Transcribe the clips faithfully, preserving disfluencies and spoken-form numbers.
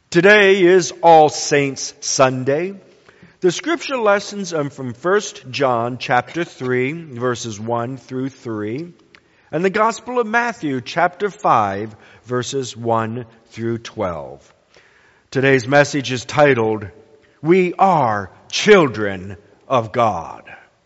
Today is All Saints Sunday. The scripture lessons are from First John chapter three, verses one through three, and the Gospel of Matthew chapter five, verses one through twelve. Today's message is titled, We Are Children of God.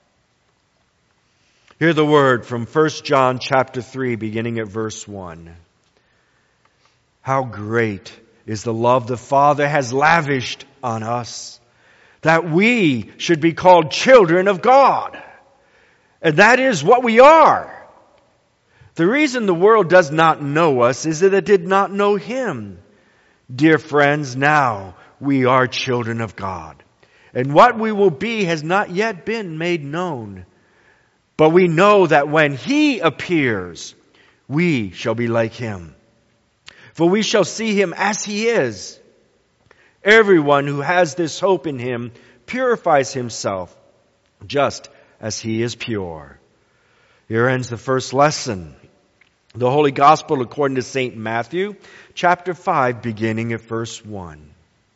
Hear the word from First John chapter three, beginning at verse one. How great is the love the Father has lavished on us, that we should be called children of God. And that is what we are. The reason the world does not know us is that it did not know Him. Dear friends, now we are children of God. And what we will be has not yet been made known. But we know that when He appears, we shall be like Him. For we shall see Him as He is. Everyone who has this hope in Him purifies himself just as He is pure. Here ends the first lesson. The Holy Gospel according to Saint Matthew, chapter five, beginning at verse one.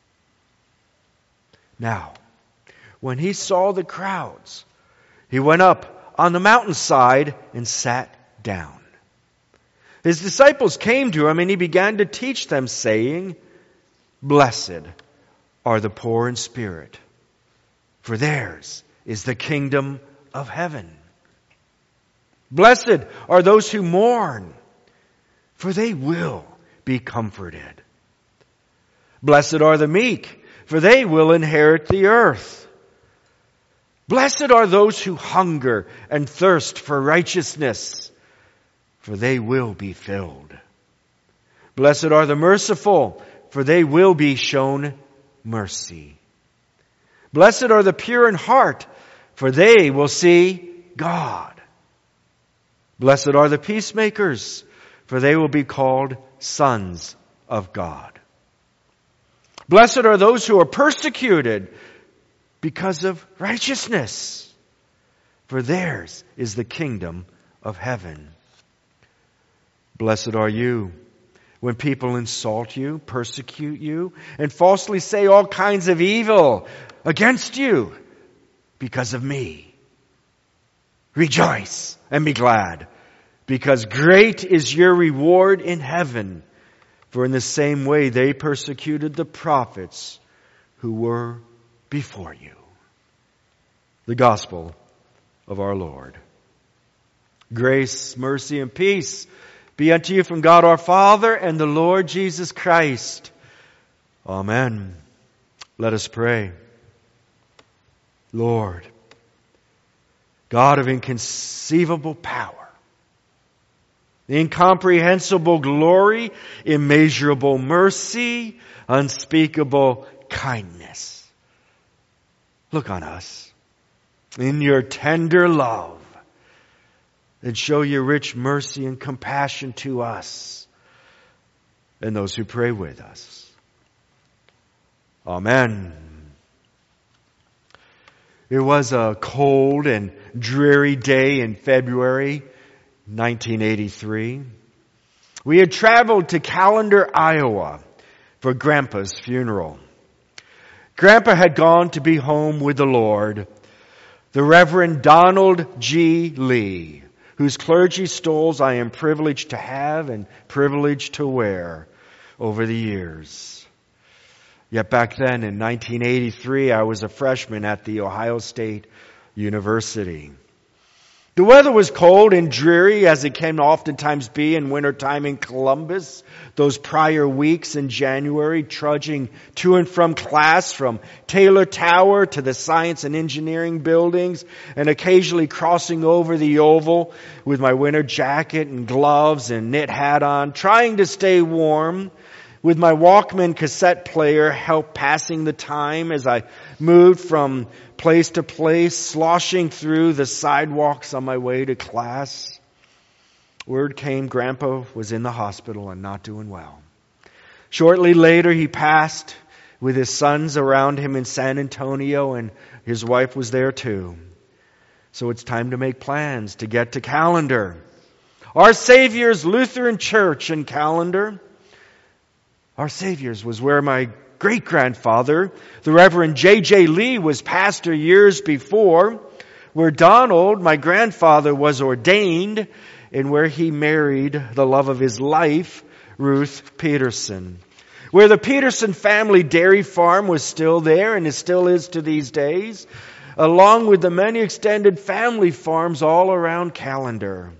Now, when He saw the crowds, He went up on the mountainside and sat down. His disciples came to Him and He began to teach them, saying, Blessed are the poor in spirit, for theirs is the kingdom of heaven. Blessed are those who mourn, for they will be comforted. Blessed are the meek, for they will inherit the earth. Blessed are those who hunger and thirst for righteousness, for they will be filled. Blessed are the merciful, for they will be shown mercy. Blessed are the pure in heart, for they will see God. Blessed are the peacemakers, for they will be called sons of God. Blessed are those who are persecuted because of righteousness, for theirs is the kingdom of heaven. Blessed are you when people insult you, persecute you, and falsely say all kinds of evil against you because of me. Rejoice and be glad, because great is your reward in heaven. For in the same way they persecuted the prophets who were before you. The Gospel of our Lord. Grace, mercy, and peace be unto you from God our Father and the Lord Jesus Christ. Amen. Let us pray. Lord, God of inconceivable power, incomprehensible glory, immeasurable mercy, unspeakable kindness, look on us in your tender love and show your rich mercy and compassion to us and those who pray with us. Amen. It was a cold and dreary day in February nineteen eighty-three. We had traveled to Callender, Iowa for Grandpa's funeral. Grandpa had gone to be home with the Lord. The Reverend Donald G. Lee, whose clergy stoles I am privileged to have and privileged to wear over the years. Yet back then in nineteen eighty-three, I was a freshman at the Ohio State University. The weather was cold and dreary, as it can oftentimes be in wintertime in Columbus. Those prior weeks in January, trudging to and from class from Taylor Tower to the Science and Engineering buildings, and occasionally crossing over the Oval with my winter jacket and gloves and knit hat on, trying to stay warm, with my Walkman cassette player help passing the time as I moved from place to place, sloshing through the sidewalks on my way to class. Word came Grandpa was in the hospital and not doing well. Shortly later, he passed with his sons around him in San Antonio, and his wife was there too. So it's time to make plans to get to Callender. Our Savior's Lutheran Church in Callender. Our Savior's was where my great-grandfather, the Reverend J J Lee, was pastor years before, where Donald, my grandfather, was ordained, and where he married the love of his life, Ruth Peterson. Where the Peterson family dairy farm was still there, and it still is to these days, along with the many extended family farms all around Callender.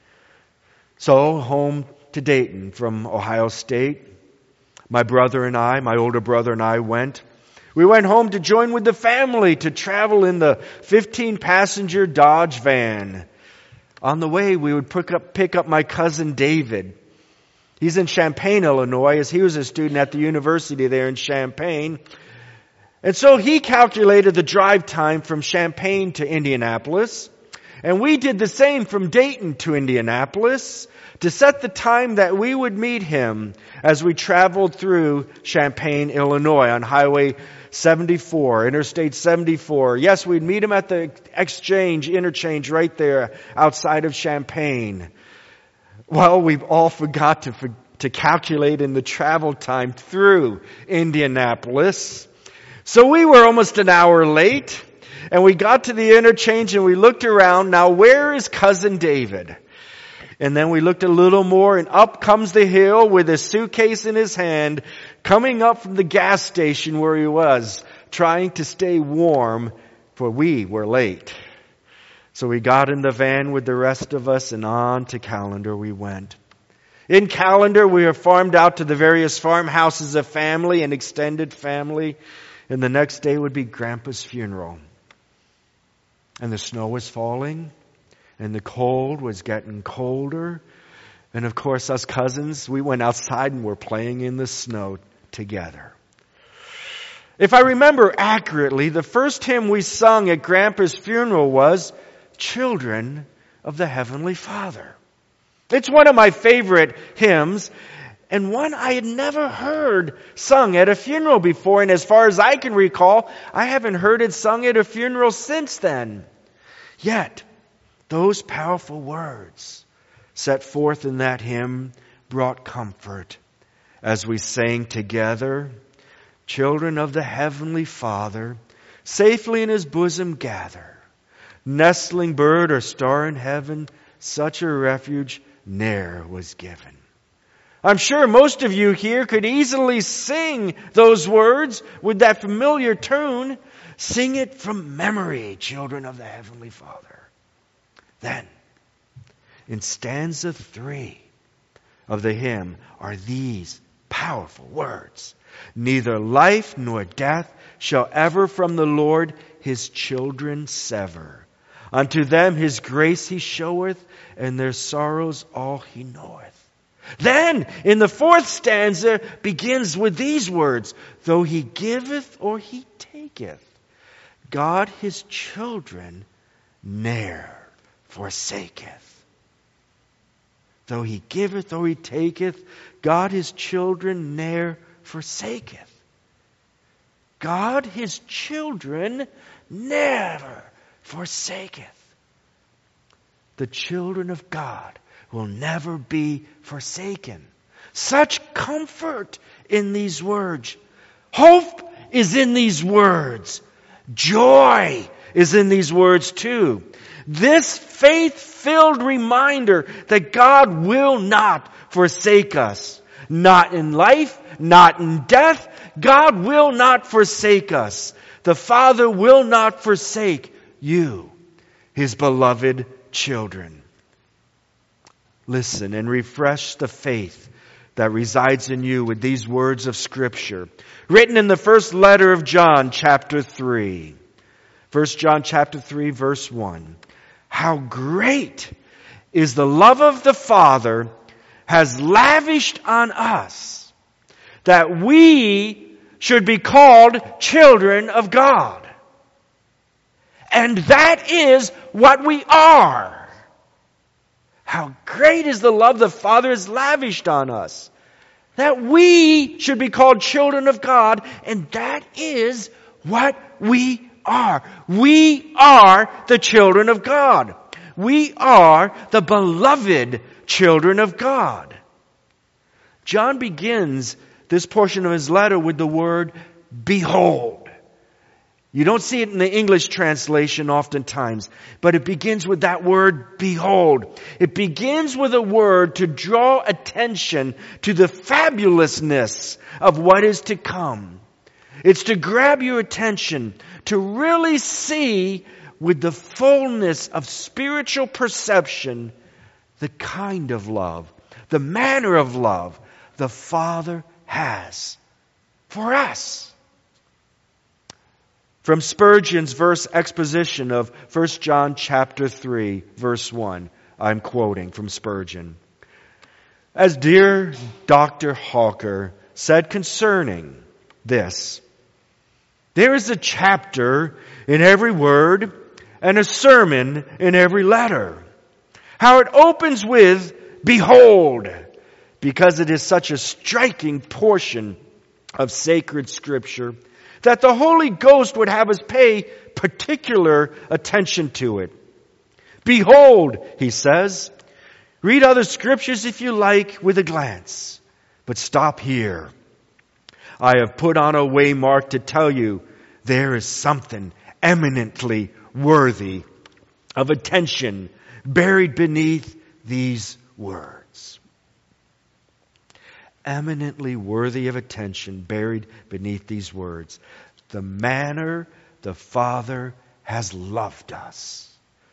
So, home to Dayton from Ohio State. My brother and I, my older brother and I went. We went home to join with the family to travel in the fifteen passenger Dodge van. On the way, we would pick up, pick up my cousin David. He's in Champaign, Illinois, as he was a student at the university there in Champaign. And so he calculated the drive time from Champaign to Indianapolis. And we did the same from Dayton to Indianapolis to set the time that we would meet him as we traveled through Champaign, Illinois on Highway seventy-four, Interstate seventy-four. Yes, we'd meet him at the exchange, interchange right there outside of Champaign. Well, we've all forgot to, to calculate in the travel time through Indianapolis. So we were almost an hour late. And we got to the interchange and we looked around. Now, where is Cousin David? And then we looked a little more, and up comes the hill with his suitcase in his hand, coming up from the gas station where he was, trying to stay warm, for we were late. So we got in the van with the rest of us, and on to Callender we went. In Callender, we were farmed out to the various farmhouses of family and extended family, and the next day would be Grandpa's funeral. And the snow was falling, and the cold was getting colder. And of course, us cousins, we went outside and were playing in the snow together. If I remember accurately, the first hymn we sung at Grandpa's funeral was Children of the Heavenly Father. It's one of my favorite hymns, and one I had never heard sung at a funeral before. And as far as I can recall, I haven't heard it sung at a funeral since then. Yet, those powerful words set forth in that hymn brought comfort as we sang together, Children of the Heavenly Father, safely in His bosom gather. Nestling bird or star in heaven, such a refuge ne'er was given. I'm sure most of you here could easily sing those words with that familiar tune. Sing it from memory, children of the Heavenly Father. Then, in stanza three of the hymn are these powerful words. Neither life nor death shall ever from the Lord His children sever. Unto them His grace He showeth, and their sorrows all He knoweth. Then, in the fourth stanza, begins with these words, though He giveth or He taketh, God His children ne'er forsaketh. Though He giveth or He taketh, God His children ne'er forsaketh. God His children never forsaketh. The children of God will never be forsaken. Such comfort in these words. Hope is in these words. Joy is in these words too. This faith-filled reminder that God will not forsake us. Not in life, not in death. God will not forsake us. The Father will not forsake you, His beloved children. Listen and refresh the faith that resides in you with these words of Scripture, written in the first letter of John, chapter three. First John chapter three, verse one. How great is the love of the Father has lavished on us, that we should be called children of God. And that is what we are. How great is the love the Father has lavished on us, that we should be called children of God, and that is what we are. We are the children of God. We are the beloved children of God. John begins this portion of his letter with the word behold. You don't see it in the English translation oftentimes, but it begins with that word behold. It begins with a word to draw attention to the fabulousness of what is to come. It's to grab your attention, to really see with the fullness of spiritual perception the kind of love, the manner of love the Father has for us. From Spurgeon's verse exposition of First John chapter three, verse one, I'm quoting from Spurgeon. As dear Doctor Hawker said concerning this, there is a chapter in every word and a sermon in every letter. How it opens with, behold, because it is such a striking portion of sacred Scripture that the Holy Ghost would have us pay particular attention to it. Behold, he says, read other scriptures if you like with a glance, but stop here. I have put on a waymark to tell you there is something eminently worthy of attention buried beneath these words. Eminently worthy of attention buried beneath these words. The manner the Father has loved us.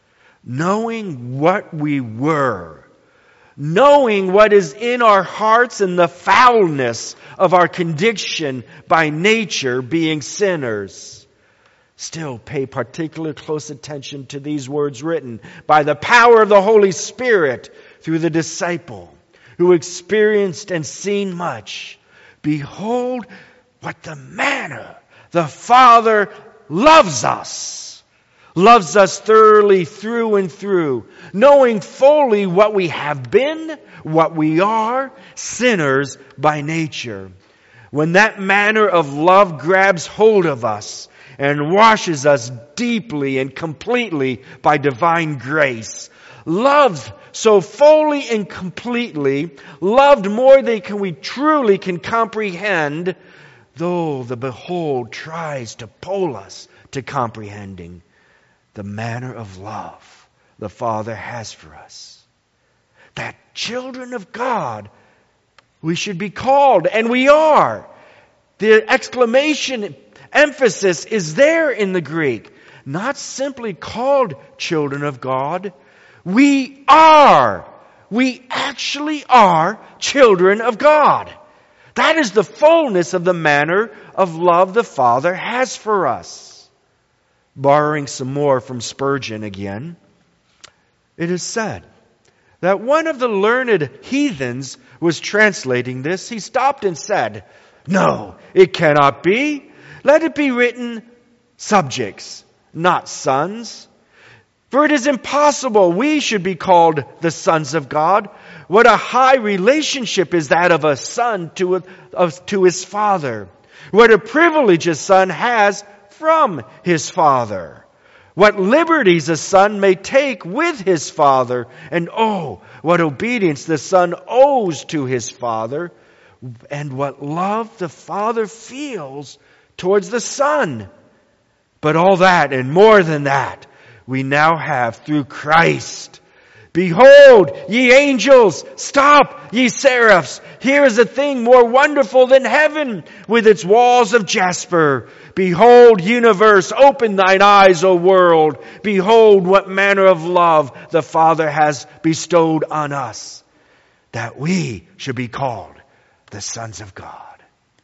Knowing what we were. Knowing what is in our hearts and the foulness of our condition by nature being sinners. Still pay particular close attention to these words written by the power of the Holy Spirit through the disciple who experienced and seen much. Behold what the manner the Father loves us. Loves us thoroughly through and through, knowing fully what we have been, what we are, sinners by nature. When that manner of love grabs hold of us and washes us deeply and completely by divine grace, loved so fully and completely, loved more than can we truly can comprehend, though the behold tries to pull us to comprehending the manner of love the Father has for us. That children of God we should be called, and we are. The exclamation emphasis is there in the Greek. Not simply called children of God. We are. We actually are children of God. That is the fullness of the manner of love the Father has for us. Borrowing some more from Spurgeon again, it is said that one of the learned heathens was translating this. He stopped and said, "No, it cannot be. Let it be written subjects, not sons. For it is impossible we should be called the sons of God. What a high relationship is that of a son to, a, of, to his father. What a privilege a son has from his father. What liberties a son may take with his father. And oh, what obedience the son owes to his father. And what love the father feels towards the son. But all that and more than that we now have through Christ. Behold, ye angels, stop, ye seraphs. Here is a thing more wonderful than heaven with its walls of jasper. Behold, universe, open thine eyes, O world. Behold, what manner of love the Father has bestowed on us, that we should be called the sons of God.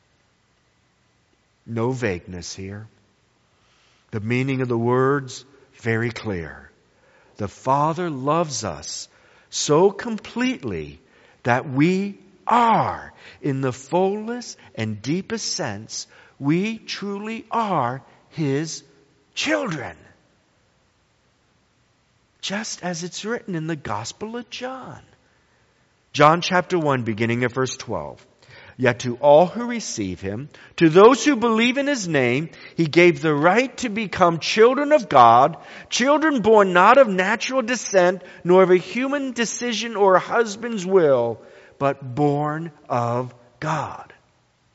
No vagueness here. The meaning of the words, very clear. The Father loves us so completely that we are, in the fullest and deepest sense, we truly are His children. Just as it's written in the Gospel of John. John chapter one, beginning at verse twelve. Yet to all who receive Him, to those who believe in His name, He gave the right to become children of God, children born not of natural descent, nor of a human decision or a husband's will, but born of God.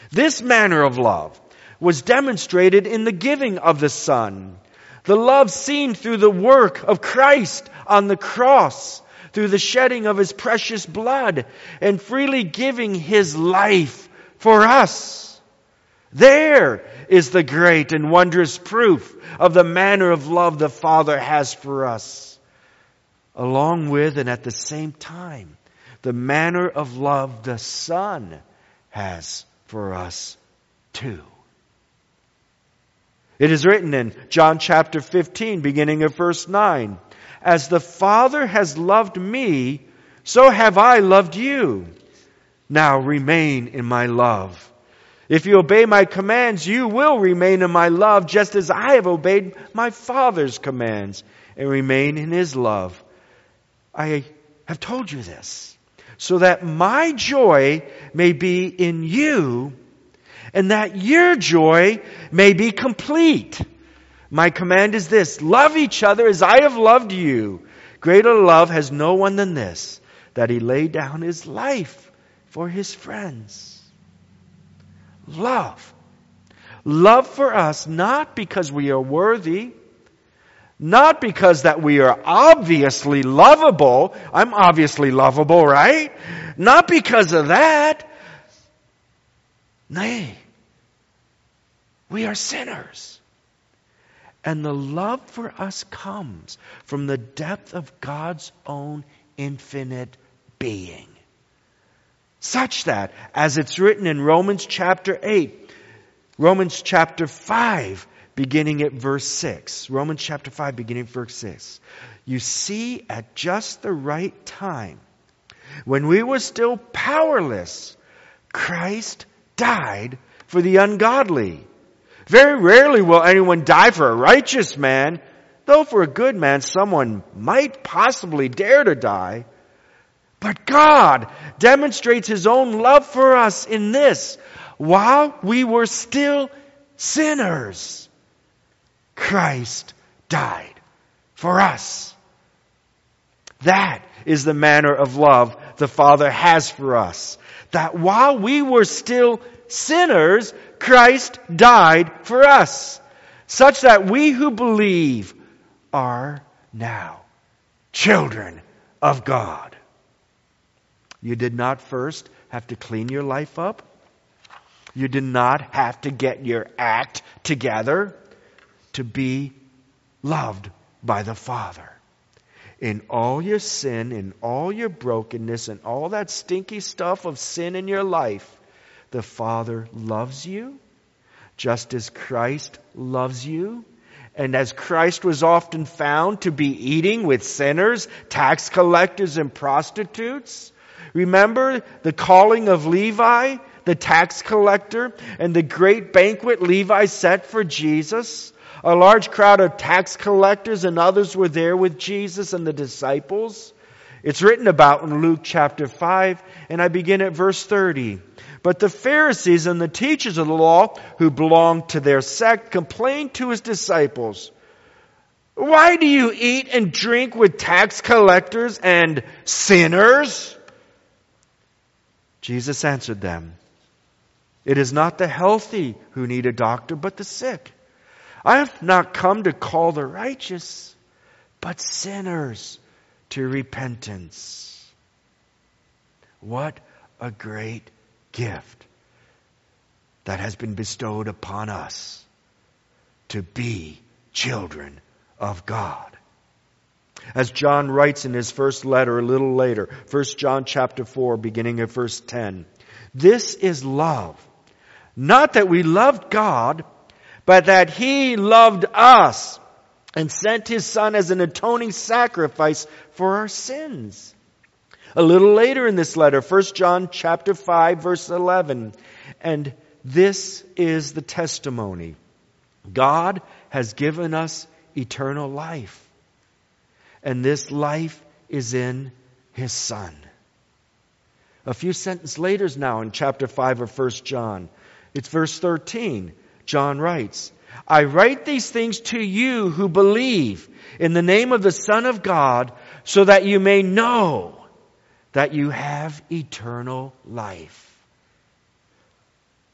This manner of love was demonstrated in the giving of the Son. The love seen through the work of Christ on the cross, through the shedding of His precious blood, and freely giving His life for us. There is the great and wondrous proof of the manner of love the Father has for us, along with and at the same time, the manner of love the Son has for us too. It is written in John chapter fifteen, beginning of verse nine, "As the Father has loved me, so have I loved you. Now remain in my love. If you obey my commands, you will remain in my love, just as I have obeyed my Father's commands and remain in His love. I have told you this, so that my joy may be in you, and that your joy may be complete. My command is this: love each other as I have loved you. Greater love has no one than this, that He laid down His life for His friends." Love. Love for us, not because we are worthy, not because that we are obviously lovable. I'm obviously lovable, right? Not because of that. Nay, we are sinners. And the love for us comes from the depth of God's own infinite being. Such that, as it's written in Romans chapter eight, Romans chapter five, beginning at verse six. Romans chapter five, beginning at verse six. You see, at just the right time, when we were still powerless, Christ died for the ungodly. Very rarely will anyone die for a righteous man, though for a good man someone might possibly dare to die. But God demonstrates His own love for us in this: while we were still sinners, Christ died for us. That is the manner of love the Father has for us. That while we were still sinners, Christ died for us, such that we who believe are now children of God. You did not first have to clean your life up. You did not have to get your act together to be loved by the Father. In all your sin, in all your brokenness, and all that stinky stuff of sin in your life, the Father loves you, just as Christ loves you. And as Christ was often found to be eating with sinners, tax collectors, and prostitutes. Remember the calling of Levi, the tax collector, and the great banquet Levi set for Jesus? A large crowd of tax collectors and others were there with Jesus and the disciples. It's written about in Luke chapter five, and I begin at verse thirty. But the Pharisees and the teachers of the law who belonged to their sect complained to His disciples, "Why do you eat and drink with tax collectors and sinners?" Jesus answered them, "It is not the healthy who need a doctor, but the sick. I have not come to call the righteous, but sinners to repentance." What a great gift that has been bestowed upon us to be children of God. As John writes in his first letter a little later, First John chapter four, beginning at verse ten, "This is love, not that we loved God, but that He loved us and sent His Son as an atoning sacrifice for our sins." A little later in this letter, First John chapter five, verse eleven, "And this is the testimony: God has given us eternal life, and this life is in His Son." A few sentences later now in chapter five of First John, it's verse thirteen. John writes, "I write these things to you who believe in the name of the Son of God, so that you may know that you have eternal life."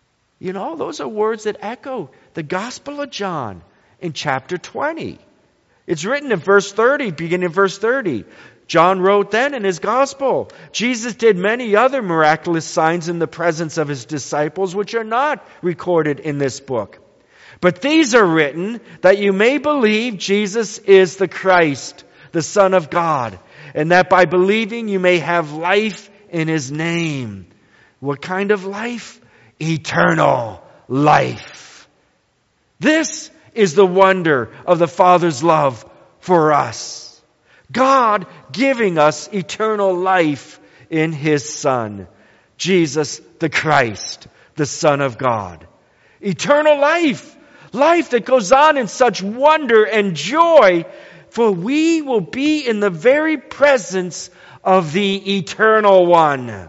You know, those are words that echo the Gospel of John in chapter twenty. It's written in verse thirty, beginning in verse thirty. John wrote then in his Gospel, Jesus did many other miraculous signs in the presence of his disciples, which are not recorded in this book. But these are written that you may believe Jesus is the Christ, the Son of God, and that by believing you may have life in his name. What kind of life? Eternal life. This is the wonder of the Father's love for us. God giving us eternal life in his Son, Jesus the Christ, the Son of God. Eternal life, life that goes on in such wonder and joy, for we will be in the very presence of the Eternal One.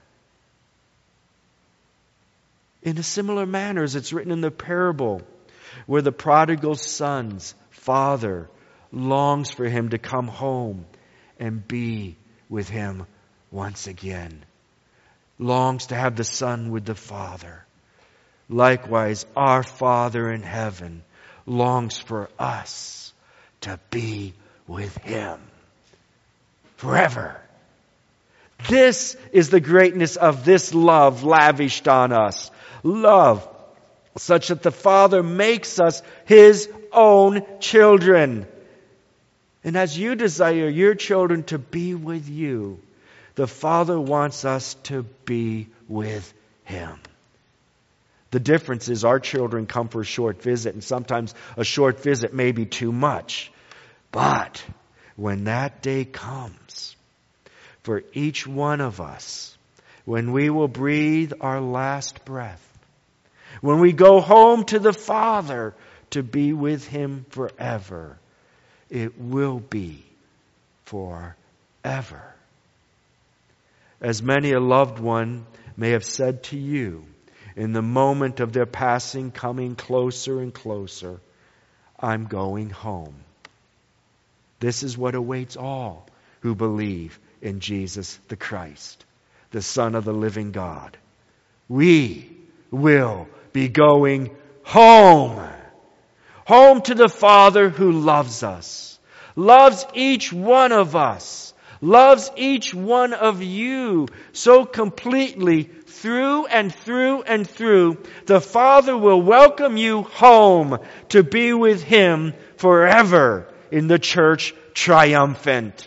In a similar manner as it's written in the parable, where the prodigal son's father longs for him to come home and be with him once again. Longs to have the son with the father. Likewise, our Father in heaven longs for us to be with him forever. This is the greatness of this love lavished on us. Love such that the Father makes us his own children. And as you desire your children to be with you, the Father wants us to be with him. The difference is our children come for a short visit, and sometimes a short visit may be too much. But when that day comes, for each one of us, when we will breathe our last breath, when we go home to the Father to be with him forever, it will be forever. As many a loved one may have said to you in the moment of their passing, coming closer and closer, I'm going home. This is what awaits all who believe in Jesus the Christ, the Son of the living God. We will be going home. Home to the Father who loves us, loves each one of us, loves each one of you so completely through and through and through. The Father will welcome you home to be with him forever in the church triumphant.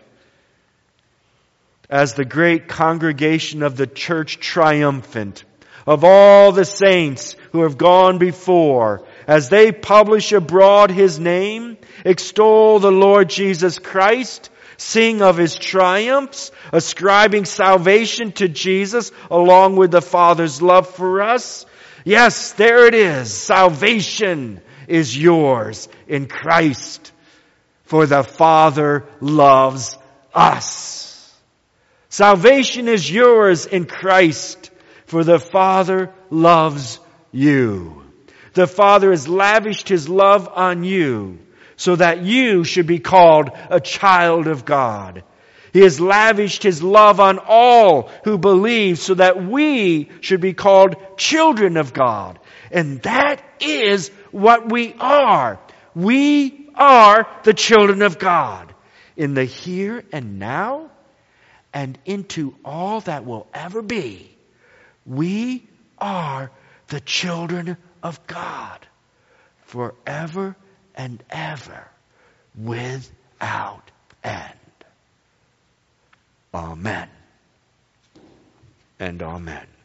As the great congregation of the church triumphant, of all the saints who have gone before, as they publish abroad his name, extol the Lord Jesus Christ, sing of his triumphs, ascribing salvation to Jesus along with the Father's love for us. Yes, there it is. Salvation is yours in Christ, for the Father loves us. Salvation is yours in Christ, for the Father loves you. The Father has lavished his love on you so that you should be called a child of God. He has lavished his love on all who believe so that we should be called children of God. And that is what we are. We are the children of God in the here and now and into all that will ever be. We are the children of God forever and ever without end. Amen and amen.